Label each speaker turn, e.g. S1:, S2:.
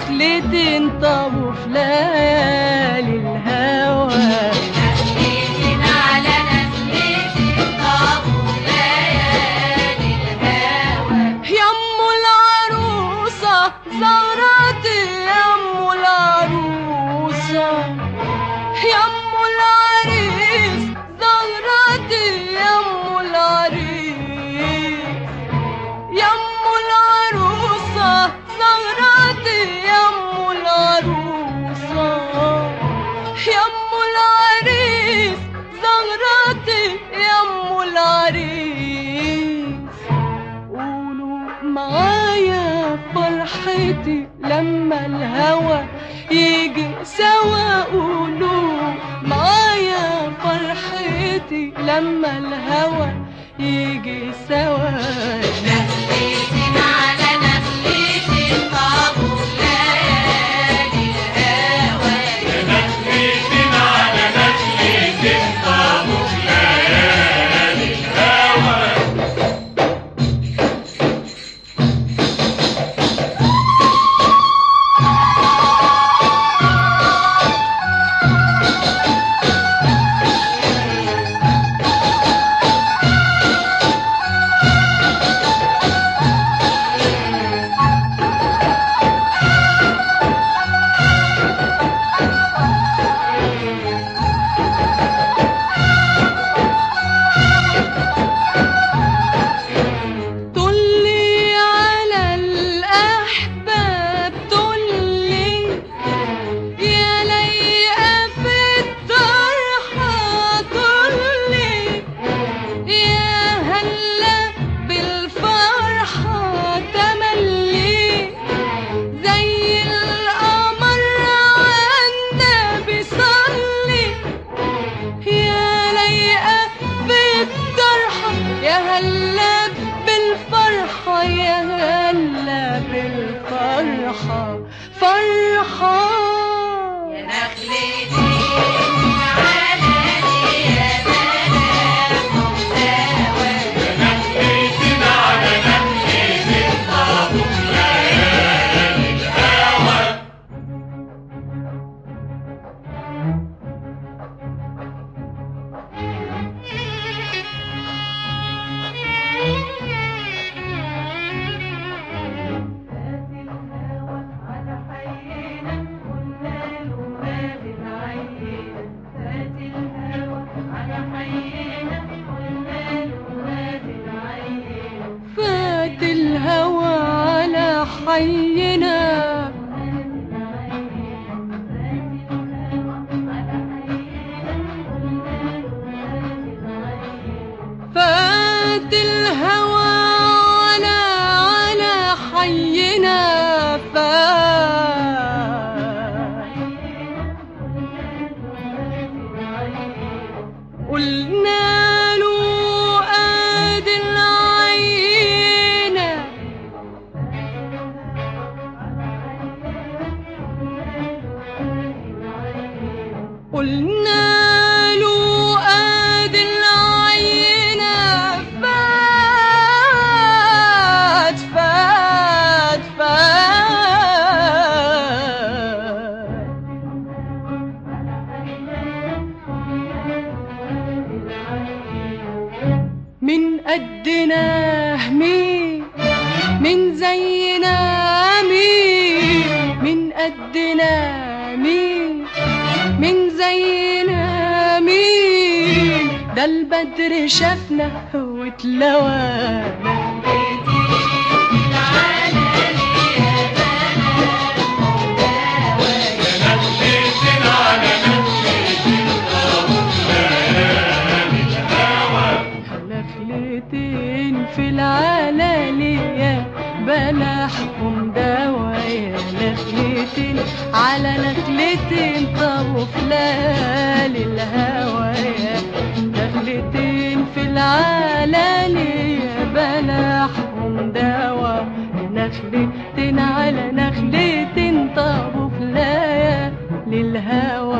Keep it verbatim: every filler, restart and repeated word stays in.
S1: نخلتين طابوا في ليالي الهوى.
S2: نخلتين على نخلتين طابوا في ليالي الهوى.
S1: يم العروسة زغرتي يم العروسة، يم العريس زغرتي يم العريس، يم العروسة زغرتي يم العروسة، يم العريس زغرتي يم العريس. قولوا معايا فرحتي لما الهوى يجي سوا، قولوا معايا فرحتي لما الهوى يجي سوا.
S2: نخلتين على نخلتين طابوا في ليالي الهوى.
S3: نخلتين على نخلتين طابوا في ليالي الهوى.
S1: فرحة
S2: يا نخلتين على يا بنات مستوى.
S3: نخلتين على نخلتين طابوا في ليالي الهوى.
S1: فات الهوى على حينا، فات الهوى على على حينا، فات قلنا له ادي العينة، قلنا له ادي العينة. فات فات فات من قدنا مين، من زينا مين، من قدنا مين، من زينا مين. ده البدر شافنا واتلوانا.
S3: نخلتين على نخلتين طابوا في ليالي الهوى.
S1: نخلتين في العلالية بلحهم دوايا، نخلتين على نخلتين طابوا في ليالي الهوايا. نخلتين في العلالية بلحهم دوا، نخلتين على نخلتين طابوا في ليالي الهوى.